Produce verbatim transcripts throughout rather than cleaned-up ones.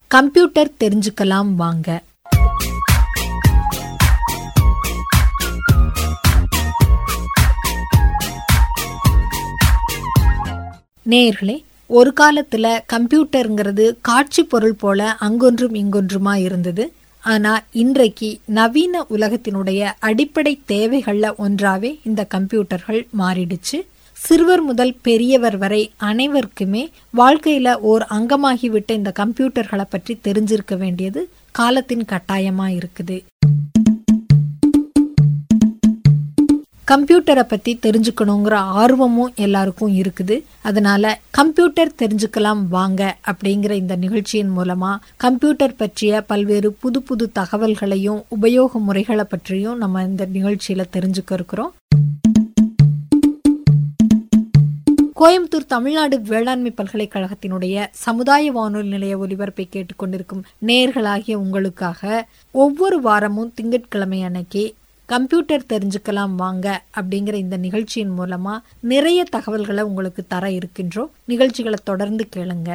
Computer தெரிஞ்சுக்கலாம் வாங்க. நேயர்களே, ஒரு காலத்துல கம்ப்யூட்டருங்கிறது காட்சி பொருள் போல அங்கொன்றும் இங்கொன்றுமா இருந்தது. ஆனா இன்றைக்கு நவீன உலகத்தினுடைய அடிப்படை தேவைகள்ல ஒன்றாவே இந்த கம்ப்யூட்டர்கள் மாறிடுச்சு. சிறுவர் முதல் பெரியவர் வரை அனைவருக்குமே வாழ்க்கையில ஓர் அங்கமாகிவிட்ட இந்த கம்ப்யூட்டர்களை பற்றி தெரிஞ்சிருக்க வேண்டியது காலத்தின் கட்டாயமா இருக்குது. கம்ப்யூட்டரை பத்தி தெரிஞ்சுக்கணுங்கிற ஆர்வமும் எல்லாருக்கும் இருக்குது. அதனால கம்ப்யூட்டர் தெரிஞ்சுக்கலாம் வாங்க அப்படிங்கிற இந்த நிகழ்ச்சியின் மூலமா கம்ப்யூட்டர் பற்றிய பல்வேறு புது புது தகவல்களையும் உபயோக முறைகளை பற்றியும் நம்ம இந்த நிகழ்ச்சியில தெரிஞ்சுக்க இருக்கிறோம். கோயம்புத்தூர் தமிழ்நாடு வேளாண்மை பல்கலைக்கழகத்தினுடைய சமுதாய வானொலி நிலைய ஒலிபரப்பை கேட்டுக்கொண்டிருக்கும் நேயர்களாகிய உங்களுக்காக ஒவ்வொரு வாரமும் திங்கட்கிழமை அன்னைக்கு கம்ப்யூட்டர் தெரிஞ்சுக்கலாம் வாங்க அப்படிங்கிற இந்த நிகழ்ச்சியின் மூலமா நிறைய தகவல்களை உங்களுக்கு தர இருக்கின்றோம். நிகழ்ச்சிகளை தொடர்ந்து கேளுங்க.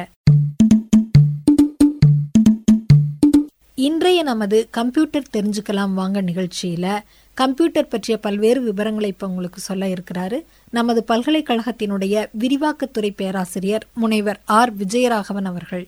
இன்றைய நமது கம்ப்யூட்டர் தெரிஞ்சுக்கலாம் வாங்க நிகழ்ச்சியில கம்ப்யூட்டர் பற்றிய பல்வேறு விவரங்களை இப்ப உங்களுக்கு சொல்ல இருக்கிறாரு நமது பல்கலைக்கழகத்தினுடைய விரிவாக்கத்துறை பேராசிரியர் முனைவர் ஆர் விஜயராகவன் அவர்கள்.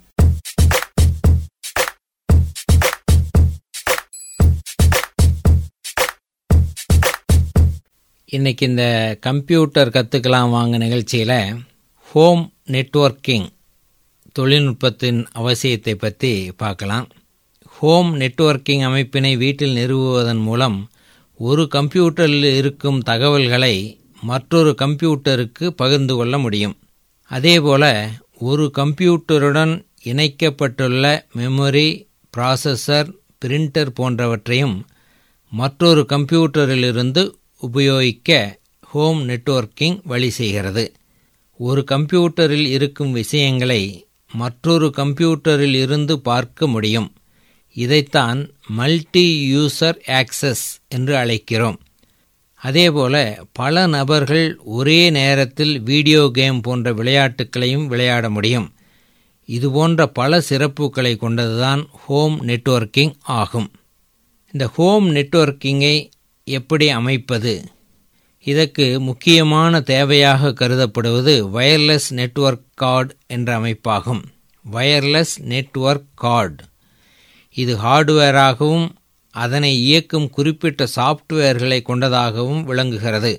இன்றைக்கி இந்த கம்ப்யூட்டர் கற்றுக்கலாம் வாங்க நிகழ்ச்சியில் ஹோம் நெட்வொர்க்கிங் தொழில்நுட்பத்தின் அவசியத்தை பற்றி பார்க்கலாம். ஹோம் நெட்வொர்க்கிங் அமைப்பினை வீட்டில் நிறுவுவதன் மூலம் ஒரு கம்ப்யூட்டரில் இருக்கும் தகவல்களை மற்றொரு கம்ப்யூட்டருக்கு பகிர்ந்து கொள்ள முடியும். அதேபோல் ஒரு கம்ப்யூட்டருடன் இணைக்கப்பட்டுள்ள மெமரி, ப்ராசஸர், பிரிண்டர் போன்றவற்றையும் மற்றொரு கம்ப்யூட்டரிலிருந்து உபயோகிக்க ஹோம் நெட்வொர்க்கிங் வழி செய்கிறது. ஒரு கம்ப்யூட்டரில் இருக்கும் விஷயங்களை மற்றொரு கம்ப்யூட்டரில் இருந்து பார்க்க முடியும். இதைத்தான் மல்டி யூசர் ஆக்சஸ் என்று அழைக்கிறோம். அதேபோல பல நபர்கள் ஒரே நேரத்தில் வீடியோ கேம் போன்ற விளையாட்டுக்களையும் விளையாட முடியும். இதுபோன்ற பல சிறப்புகளை கொண்டதுதான் ஹோம் நெட்வொர்க்கிங் ஆகும். இந்த ஹோம் நெட்வொர்க்கிங்கை எப்படி அமைப்பது? இதற்கு முக்கியமான தேவையாக கருதப்படுவது வயர்லெஸ் நெட்வொர்க் கார்டு என்ற அமைப்பாகும். வயர்லெஸ் நெட்வொர்க் கார்டு இது ஹார்ட்வேராகவும் அதனை இயக்கும் குறிப்பிட்ட சாஃப்ட்வேர்களை கொண்டதாகவும் விளங்குகிறது.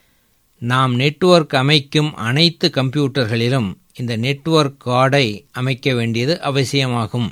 நாம் நெட்வொர்க் அமைக்கும் அனைத்து கம்ப்யூட்டர்களிலும் இந்த நெட்வொர்க் கார்டை அமைக்க வேண்டியது அவசியமாகும்.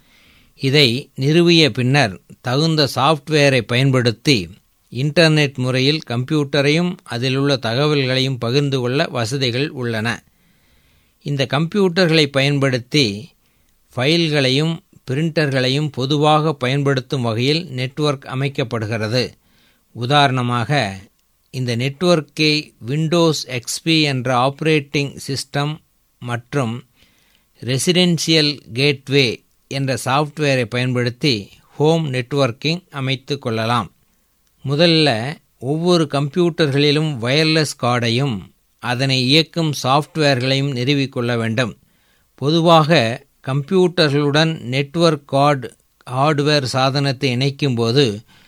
இதை நிறுவிய பின்னர் தகுந்த சாஃப்ட்வேரை பயன்படுத்தி இன்டர்நெட் முறையில் கம்ப்யூட்டரையும் அதிலுள்ள தகவல்களையும் பகிர்ந்து கொள்ள வசதிகள் உள்ளன. இந்த கம்ப்யூட்டர்களை பயன்படுத்தி ஃபைல்களையும் பிரிண்டர்களையும் பொதுவாக பயன்படுத்தும் வகையில் நெட்வொர்க் அமைக்கப்படுகிறது. உதாரணமாக இந்த நெட்வொர்க்கை விண்டோஸ் எக்ஸ்பி என்ற ஆப்ரேட்டிங் சிஸ்டம் மற்றும் ரெசிடென்ஷியல் கேட்வே என்ற சாஃப்ட்வேரை பயன்படுத்தி ஹோம் நெட்வொர்க்கிங் அமைத்து கொள்ளலாம். முதல்ல ஒவ்வொரு கம்ப்யூட்டர்களிலும் வயர்லெஸ் கார்டையும் அதனை இயக்கும் சாஃப்ட்வேர்களையும் நிறுவிக்கொள்ள வேண்டும். பொதுவாக கம்ப்யூட்டர்களுடன் நெட்வொர்க் கார்டு ஹார்ட்வேர் சாதனத்தை இணைக்கும்போது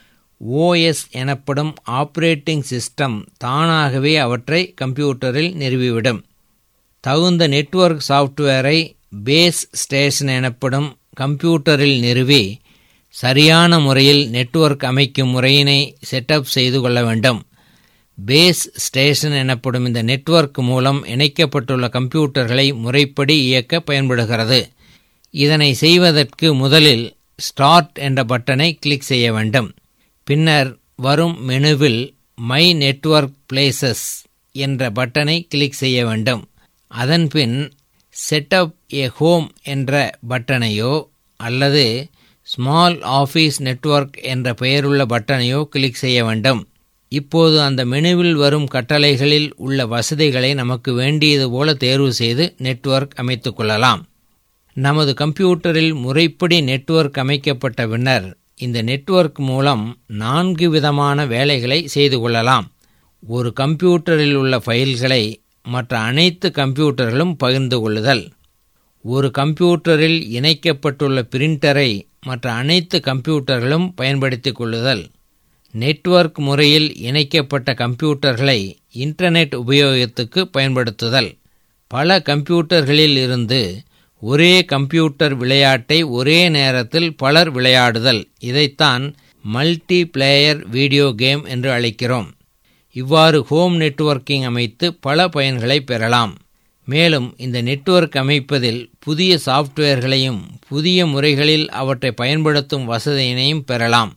ஓஎஸ் எனப்படும் ஆப்ரேட்டிங் சிஸ்டம் தானாகவே அவற்றை கம்ப்யூட்டரில் நிறுவிவிடும். தகுந்த நெட்வொர்க் சாஃப்ட்வேரை பேஸ் ஸ்டேஷன் எனப்படும் கம்ப்யூட்டரில் நிறுவி சரியான முறையில் நெட்வொர்க் அமைக்கும் முறையினை செட்டப் செய்து கொள்ள வேண்டும். பேஸ் ஸ்டேஷன் எனப்படும் இந்த நெட்வொர்க் மூலம் இணைக்கப்பட்டுள்ள கம்ப்யூட்டர்களை முறைப்படி இயக்க பயன்படுகிறது. இதனை செய்வதற்கு முதலில் ஸ்டார்ட் என்ற பட்டனை கிளிக் செய்ய வேண்டும். பின்னர் வரும் மெனுவில் மை நெட்வொர்க் பிளேசஸ் என்ற பட்டனை கிளிக் செய்ய வேண்டும். அதன்பின் செட்டப் ஏ ஹோம் என்ற பட்டனையோ அல்லது ஸ்மால் ஆஃபீஸ் நெட்வொர்க் என்ற பெயருள்ள பட்டனையோ கிளிக் செய்ய வேண்டும். இப்போது அந்த மெனுவில் வரும் கட்டளைகளில் உள்ள வசதிகளை நமக்கு வேண்டியது போல தேர்வு செய்து நெட்வொர்க் அமைத்து கொள்ளலாம். நமது கம்ப்யூட்டரில் முறைப்படி நெட்வொர்க் அமைக்கப்பட்ட பின்னர் இந்த நெட்வொர்க் மூலம் நான்கு விதமான வேலைகளை செய்து கொள்ளலாம். ஒரு கம்ப்யூட்டரில் உள்ள ஃபைல்களை மற்ற அனைத்து கம்ப்யூட்டர்களும் பகிர்ந்து கொள்ளுதல், ஒரு கம்ப்யூட்டரில் இணைக்கப்பட்டுள்ள பிரிண்டரை மற்ற அனைத்து கம்ப்யூட்டர்களும் பயன்படுத்திக் கொள்ளுதல், நெட்வொர்க் முறையில் இணைக்கப்பட்ட கம்ப்யூட்டர்களை இன்டர்நெட் உபயோகத்துக்கு பயன்படுத்துதல், பல கம்ப்யூட்டர்களில் இருந்து ஒரே கம்ப்யூட்டர் விளையாட்டை ஒரே நேரத்தில் பலர் விளையாடுதல், இதைத்தான் மல்டி பிளேயர் வீடியோ கேம் என்று அழைக்கிறோம். இவ்வாறு ஹோம் நெட்வொர்க்கிங் அமைத்து பல பயன்களை பெறலாம். மேலும் இந்த நெட்வொர்க் அமைப்பதில் புதிய சாஃப்ட்வேர்களையும் புதிய முறைகளில் அவற்றை பயன்படுத்தும் வசதியினையும் பெறலாம்.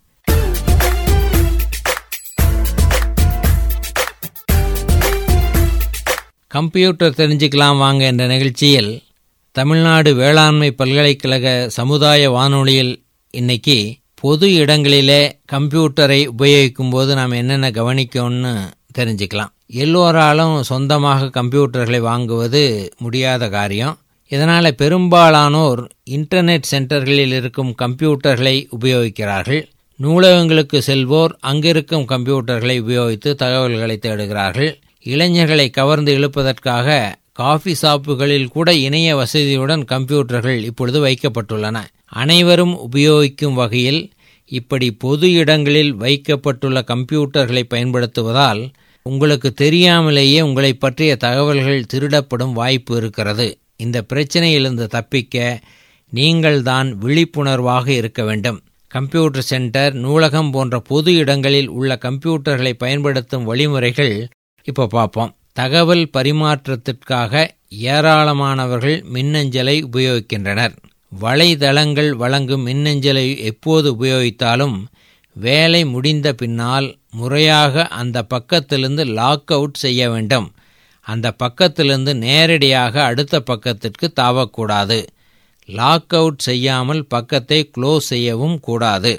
கம்ப்யூட்டர் தெரிஞ்சுக்கலாம் வாங்க என்ற நிகழ்ச்சியில் தமிழ்நாடு வேளாண்மை பல்கலைக்கழக சமுதாய வானொலியில் இன்னைக்கு பொது இடங்களிலே கம்ப்யூட்டரை உபயோகிக்கும் போது நாம் என்னென்ன கவனிக்கணும்னு தெரிஞ்சுக்கலாம். எல்லோராலும் சொந்தமாக கம்ப்யூட்டர்களை வாங்குவது முடியாத காரியம். இதனால் பெரும்பாலானோர் இன்டர்நெட் சென்டர்களில் இருக்கும் கம்ப்யூட்டர்களை உபயோகிக்கிறார்கள். நூலகங்களுக்கு செல்வோர் அங்கிருக்கும் கம்ப்யூட்டர்களை உபயோகித்து தகவல்களை தேடுகிறார்கள். இளைஞர்களை கவர்ந்து இழுப்பதற்காக காஃபி ஷாப்புகளில் கூட இணைய வசதியுடன் கம்ப்யூட்டர்கள் இப்பொழுது வைக்கப்பட்டுள்ளன. அனைவரும் உபயோகிக்கும் வகையில் இப்படி பொது இடங்களில் வைக்கப்பட்டுள்ள கம்ப்யூட்டர்களை பயன்படுத்துவதால் உங்களுக்கு தெரியாமலேயே உங்களை பற்றிய தகவல்கள் திருடப்படும் வாய்ப்பு இருக்கிறது. இந்த பிரச்சனையிலிருந்து தப்பிக்க நீங்கள் தான் விழிப்புணர்வாக இருக்க வேண்டும். கம்ப்யூட்டர் சென்டர், நூலகம் போன்ற பொது இடங்களில் உள்ள கம்ப்யூட்டர்களை பயன்படுத்தும் வழிமுறைகள் இப்போ பார்ப்போம். தகவல் பரிமாற்றத்திற்காக ஏராளமானவர்கள் மின்னஞ்சலை உபயோகிக்கின்றனர். வலைதளங்கள் வழங்கும் மின்னஞ்சலை எப்போது உபயோகித்தாலும் வேலை முடிந்த பின்னால் முறையாக அந்த பக்கத்திலிருந்து லாக் அவுட் செய்ய வேண்டும். அந்த பக்கத்திலிருந்து நேரடியாக அடுத்த பக்கத்திற்கு தாவக்கூடாது. லாக் அவுட் செய்யாமல் பக்கத்தை க்ளோஸ் செய்யவும் கூடாது.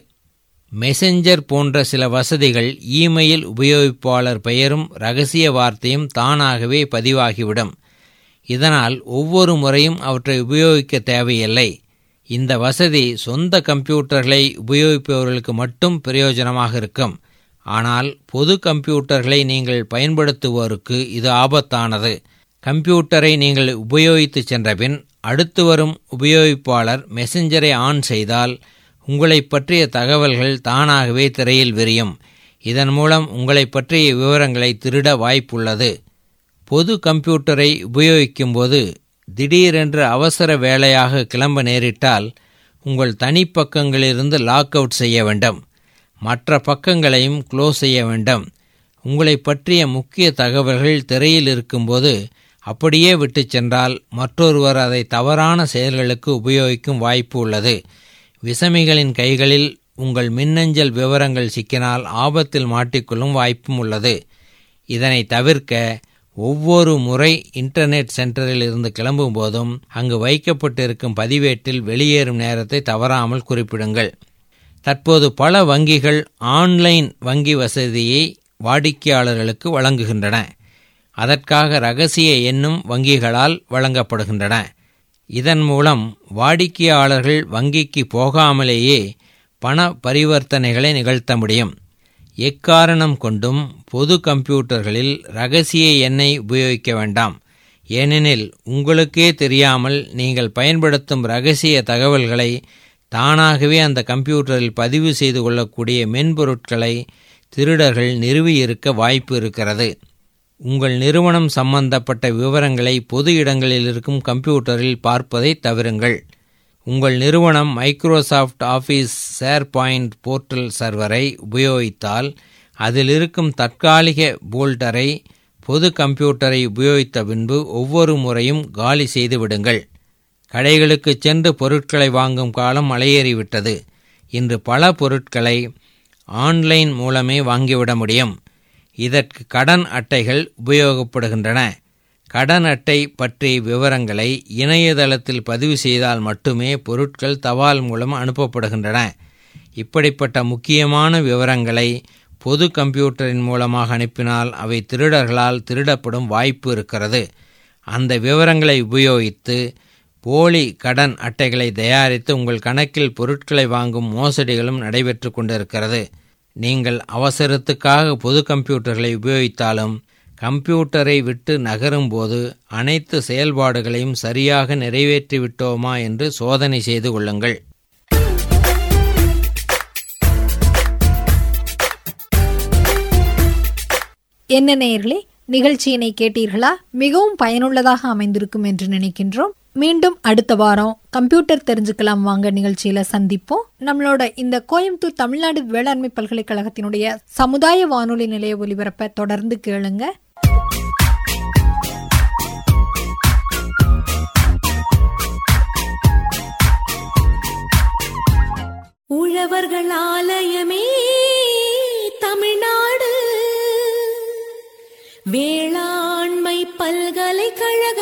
மெசஞ்சர் போன்ற சில வசதிகள் இமெயில் உபயோகிப்பாளர் பெயரும் இரகசிய வார்த்தையும் தானாகவே பதிவாகிவிடும். இதனால் ஒவ்வொரு முறையும் அவற்றை உபயோகிக்க தேவையில்லை. இந்த வசதி சொந்த கம்ப்யூட்டர்களை உபயோகிப்பவர்களுக்கு மட்டும் பிரயோஜனமாக இருக்கும். ஆனால் பொது கம்ப்யூட்டர்களை நீங்கள் பயன்படுத்துவோருக்கு இது ஆபத்தானது. கம்ப்யூட்டரை நீங்கள் உபயோகித்து சென்றபின் அடுத்து வரும் உபயோகிப்பாளர் மெசஞ்சரை ஆன் செய்தால் உங்களை பற்றிய தகவல்கள் தானாகவே திரையில் விரியும். இதன் மூலம் உங்களை பற்றிய விவரங்களை திருட வாய்ப்புள்ளது. பொது கம்ப்யூட்டரை உபயோகிக்கும்போது திடீரென்று அவசர வேலையாக கிளம்ப நேரிட்டால் உங்கள் தனிப்பக்கங்களிலிருந்து லாக் அவுட் செய்ய வேண்டும். மற்ற பக்கங்களையும் க்ளோஸ் செய்ய வேண்டும். உங்களை பற்றிய முக்கிய தகவல்கள் திரையில் இருக்கும்போது அப்படியே விட்டு சென்றால் மற்றொருவர் அதை தவறான செயல்களுக்கு உபயோகிக்கும் வாய்ப்பு உள்ளது. விசமிகளின் கைகளில் உங்கள் மின்னஞ்சல் விவரங்கள் சிக்கினால் ஆபத்தில் மாட்டிக்கொள்ளும் வாய்ப்பும் உள்ளது. இதனை தவிர்க்க ஒவ்வொரு முறை இன்டர்நெட் சென்டரில் இருந்து கிளம்பும் போதும் அங்கு வைக்கப்பட்டிருக்கும் பதிவேட்டில் வெளியேறும் நேரத்தை தவறாமல் குறிப்பிடுங்கள். தற்போது பல வங்கிகள் ஆன்லைன் வங்கி வசதியை வாடிக்கையாளர்களுக்கு வழங்குகின்றன. அதற்காக இரகசிய எண்ணும் வங்கிகளால் வழங்கப்படுகின்றன. இதன் மூலம் வாடிக்கையாளர்கள் வங்கிக்கு போகாமலேயே பண பரிவர்த்தனைகளை நிகழ்த்த முடியும். எக்காரணம் கொண்டும் பொது கம்ப்யூட்டர்களில் இரகசிய எண்ணை உபயோகிக்க வேண்டாம். ஏனெனில் உங்களுக்கே தெரியாமல் நீங்கள் பயன்படுத்தும் இரகசிய தகவல்களை தானாகவே அந்த கம்ப்யூட்டரில் பதிவு செய்து கொள்ளக்கூடிய மென்பொருட்களை திருடர்கள் நிறுவியிருக்க வாய்ப்பு இருக்கிறது. உங்கள் நிறுவனம் சம்பந்தப்பட்ட விவரங்களை பொது இடங்களில் இருக்கும் கம்ப்யூட்டரில் பார்ப்பதை தவிருங்கள். உங்கள் நிறுவனம் மைக்ரோசாஃப்ட் ஆஃபீஸ் ஷேர்பாயிண்ட் போர்ட்டல் சர்வரை உபயோகித்தால் அதில் இருக்கும் தற்காலிக போல்டரை பொது கம்ப்யூட்டரை உபயோகித்த பின்பு ஒவ்வொரு முறையும் காலி செய்து விடுங்கள். கடைகளுக்கு சென்று பொருட்களை வாங்கும் காலம் மலையேறிவிட்டது. இன்று பல பொருட்களை ஆன்லைன் மூலமே வாங்கிவிட முடியும். இதற்கு கடன் அட்டைகள் உபயோகப்படுகின்றன. கடன் அட்டை பற்றிய விவரங்களை இணையதளத்தில் பதிவு செய்தால் மட்டுமே பொருட்கள் தபால் மூலம் அனுப்பப்படுகின்றன. இப்படிப்பட்ட முக்கியமான விவரங்களை பொது கம்ப்யூட்டரின் மூலமாக அனுப்பினால் அவை திருடர்களால் திருடப்படும் வாய்ப்பு இருக்கிறது. அந்த விவரங்களை உபயோகித்து போலி கடன் அட்டைகளை தயாரித்து உங்கள் கணக்கில் பொருட்களை வாங்கும் மோசடிகளும் நடைபெற்று கொண்டிருக்கிறது. நீங்கள் அவசரத்துக்காக பொது கம்ப்யூட்டர்களை உபயோகித்தாலும் கம்ப்யூட்டரை விட்டு நகரும்போது அனைத்து செயல்பாடுகளையும் சரியாக நிறைவேற்றிவிட்டோமா என்று சோதனை செய்து கொள்ளுங்கள். என்ன நேயர்களே, நிகழ்ச்சியினை கேட்டீர்களா? மிகவும் பயனுள்ளதாக அமைந்திருக்கும் என்று நினைக்கின்றோம். மீண்டும் அடுத்த வாரம் கம்ப்யூட்டர் தெரிஞ்சுக்கலாம் வாங்க நிகழ்ச்சியில சந்திப்போம். நம்மளோட இந்த கோயம்புத்தூர் தமிழ்நாடு வேளாண்மை பல்கலைக்கழகத்தினுடைய சமுதாய வானொலி நிலைய ஒலிபரப்பை தொடர்ந்து கேளுங்க. உழவர்கள் ஆலயமே தமிழ்நாடு வேளாண்மை பல்கலைக்கழகம்.